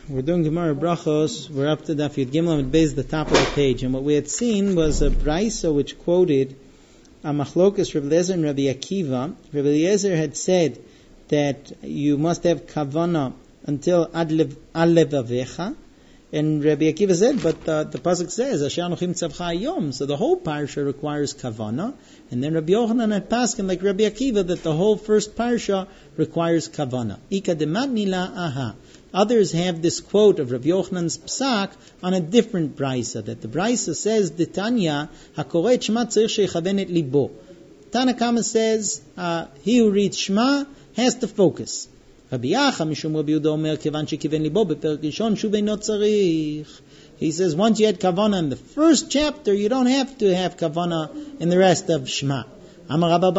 We're doing Gemara Brachos. We're up to Daf Yud Gimel and Beis, the top of the page. And what we had seen was a brisa which quoted a machlokas Rabbi Eliezer and Rabbi Akiva. Rabbi Eliezer had said that you must have kavana until ad levavecha. And Rabbi Akiva said, but the pasuk says, Asher Anochim Tzavcha Hayom. So the whole parsha requires kavana. And then Rabbi Yochanan had paskin like Rabbi Akiva that the whole first parsha requires kavana. Ika dematni la aha. Others have this quote of Rabbi Yochanan's psak on a different brisa, that the brisa says, D'Tanya, hakoret shema tzarich shechaven et libo. Tanakama says, he who reads Shema has to focus. Rabbi Acha, mishum Rabbi Yehuda omer, kevan shekiven libo, beperek rishon shuv eino tzarich. He says, once you had kavana in the first chapter, you don't have to have kavana in the rest of Shema. So he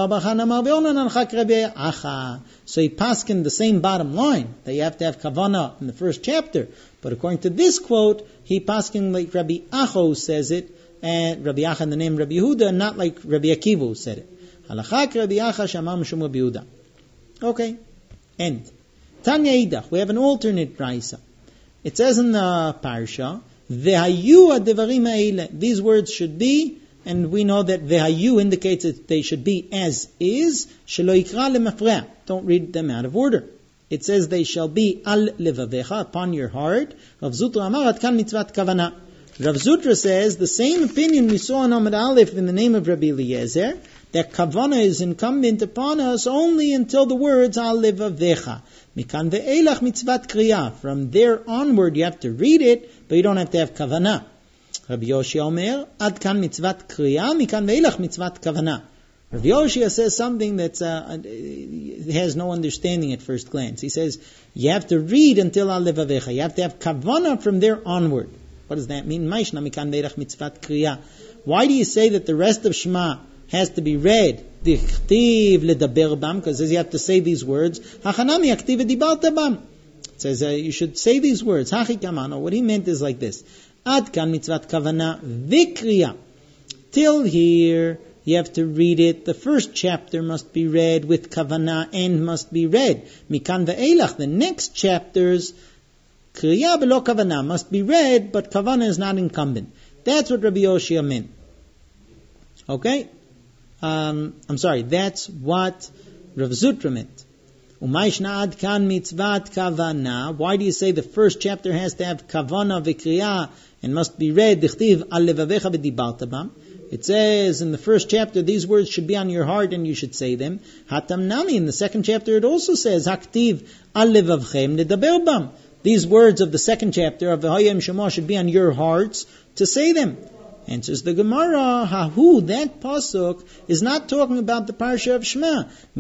paskin the same bottom line, that you have to have kavana in the first chapter. But according to this quote, he paskin like Rabbi Acha says it, and Rabbi Acha in the name Rabbi Yehuda, not like Rabbi Akiva who said it. Halachak Rabbi Acha shamam mishum Rabbi Yehuda. Okay, end. Tanya idach, we have an alternate brisa. It says in the parsha, Vehayu adevarim ha'ele. These words should be, and we know that Vehayu indicates that they should be as is, shelo yikra lemafreya. Don't read them out of order. It says they shall be al levavecha, upon your heart. Rav Zutra amar ad kan mitzvat kavana. Rav Zutra says the same opinion we saw in Amud Aleph in the name of Rabbi Eliezer, that kavana is incumbent upon us only until the words al levavecha. Mikan ve'elach mitzvat kriya. From there onward you have to read it, but you don't have to have kavana. Rabbi Yoshia Omer, ad kan mitzvat kriya, mikan ve'elach mitzvat kavana. Rabbi Yoshia says something that has no understanding at first glance. He says, you have to read until al levavecha. You have to have kavana from there onward. What does that mean? Maishna mikan ve'elach mitzvat kriya. Why do you say that the rest of Shema has to be read? Dichtiv ledaber bam, because it says you have to say these words. Hachanami aktiv edibarta bam. It says you should say these words. Hachi kamano. What he meant is like this. Ad kan mitzvat kavana vikriya. Till here, you have to read it. The first chapter must be read with kavana and must be read. Mikan ve'elach, the next chapters, kriya belo kavana, must be read, but kavana is not incumbent. That's what Rabbi Yoshia meant. Okay? I'm sorry, that's what Rav Zutra meant. Umayshna ad kan mitzvat kavana. Why do you say the first chapter has to have kavana v'kriya and must be read? Dichtiv al levavecha v'dibarta bam. It says in the first chapter these words should be on your heart and you should say them. Hatam nami, in the second chapter it also says haktiv al levavchem ledaber bam. These words of the second chapter of V'hayim Shema should be on your hearts to say them. Answers the Gemara, Hahu, that pasuk is not talking about the parsha of Shema.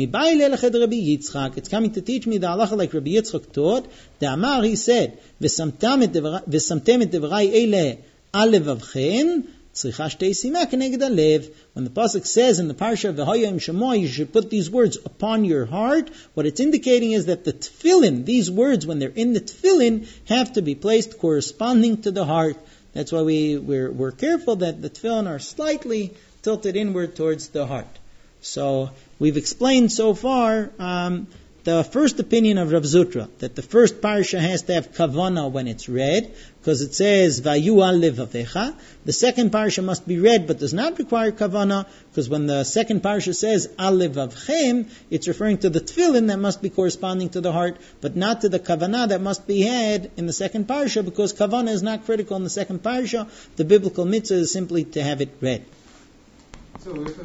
It's coming to teach me the halacha like Rabbi Yitzchak taught. The Amar, he said, V'samtem et devrai ele al levavchem, tzricha shtei sima keneged alev. When the pasuk says in the parsha of V'hayim Shema, you should put these words upon your heart, what it's indicating is that the tefillin, these words when they're in the tefillin, have to be placed corresponding to the heart. That's why we're careful that the tefillin are slightly tilted inward towards the heart. So we've explained so far the first opinion of Rav Zutra, that the first parsha has to have kavana when it's read, because it says Vayu al levavecha. The second parsha must be read but does not require kavana, because when the second parsha says al levavchem, it's referring to the tefillin that must be corresponding to the heart, but not to the kavana that must be had in the second parsha, because kavana is not critical in the second parsha. The biblical mitzvah is simply to have it read. So